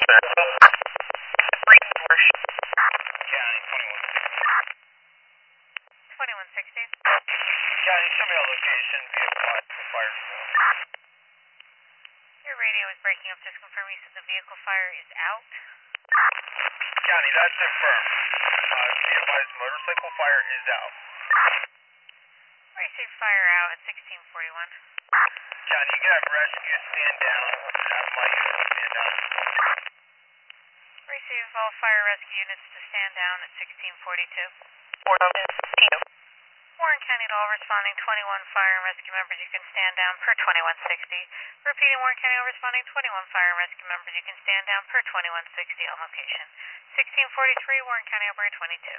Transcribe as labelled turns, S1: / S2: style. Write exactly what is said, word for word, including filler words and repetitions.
S1: twenty-one sixty. County, show me a location via fire. Your radio is breaking up. Just confirm you said the vehicle fire is out. County, that's confirmed. Uh, be advised, motorcycle fire is out. Where you say fire out at sixteen forty-one? County, you can have rescue stand down. Have my unit stand down. Where you say all fire rescue units to stand down at sixteen forty-two? Warren County to all responding twenty-one fire and rescue members, you can stand down per twenty-one sixty. Repeating, Warren County all responding twenty-one fire and rescue members, you can stand down per twenty-one sixty on location. sixteen forty-three, Warren County operator twenty-two.